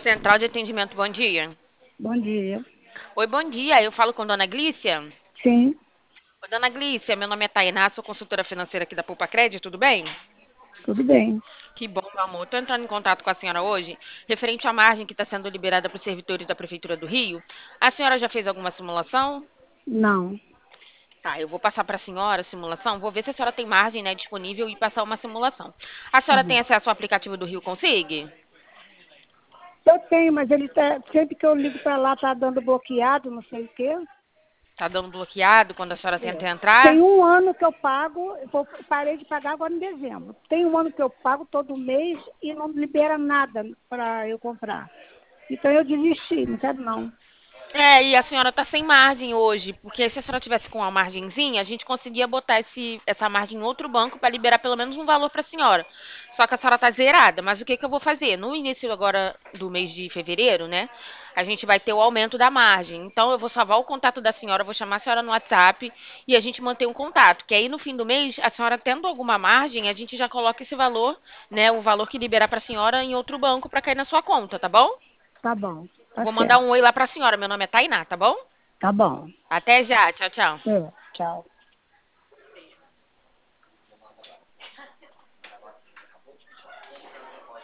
Central de Atendimento, bom dia. Bom dia. Oi, bom dia. Eu falo com Dona Glícia. Sim, Oi, Dona Glícia, meu nome é Tainá, sou consultora financeira aqui da Poupa Crédito, tudo bem? tudo bem. Que bom, meu amor. Estou entrando em contato com a senhora hoje, referente à margem que está sendo liberada para os servidores da Prefeitura do Rio. A senhora já fez alguma simulação? Não. Tá, eu vou passar para a senhora a simulação, vou ver se a senhora tem margem, né, disponível e passar uma simulação. A senhora tem Uhum. acesso ao aplicativo do Rio Consigue? Eu tenho, mas ele tá, sempre que eu ligo para lá tá dando bloqueado, não sei o quê. Tá dando bloqueado quando a senhora tenta É. entrar? Tem um ano que eu pago, parei de pagar agora em dezembro. Tem um ano que eu pago todo mês e não libera nada para eu comprar. Então eu desisti, não quero não. É, e a senhora tá sem margem hoje, porque se a senhora tivesse com uma margenzinha, a gente conseguia botar essa margem em outro banco para liberar pelo menos um valor para a senhora. Só que a senhora tá zerada, mas o que que eu vou fazer? No início agora do mês de fevereiro, né, a gente vai ter o aumento da margem. Então eu vou salvar o contato da senhora, vou chamar a senhora no WhatsApp e a gente mantém um contato, que aí no fim do mês, a senhora tendo alguma margem, a gente já coloca esse valor, né, o valor que liberar para a senhora em outro banco para cair na sua conta, tá bom? Tá bom, tá Vou mandar certo. um oi lá para a senhora, meu nome é Tainá, tá bom? Tá bom. Até já. Tchau, tchau. É, tchau.